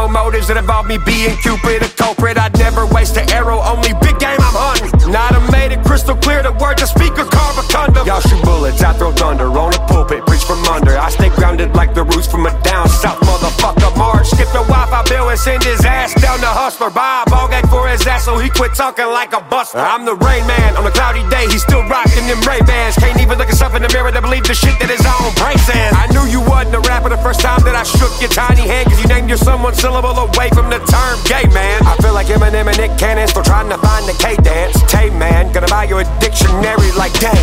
motives that involve me being Cupid, a culprit. I'd never waste an arrow, only big game I'm hunting. Now I made it crystal clear, the words I speak are carve a condom. Y'all shoot bullets, I throw thunder on a pulpit, preach from under. I stay grounded like the roots from a down south motherfucker. March, skip the Wi-Fi bill and send his ass down to Hustler. Buy a ball game for his ass so he quit talking like a buster. I'm the Rain Man, on a cloudy day he's still rocking them Ray-Bans. Can't even look himself in the mirror to believe the shit that his own brain says. I knew you wasn't a rapper the first time that I shook your tiny hand, cause you named your son one syllable away from the term gay man. I feel like Eminem and Nick Cannon still trying to find the K-dance. Tay man, gonna buy you a dictionary like dang.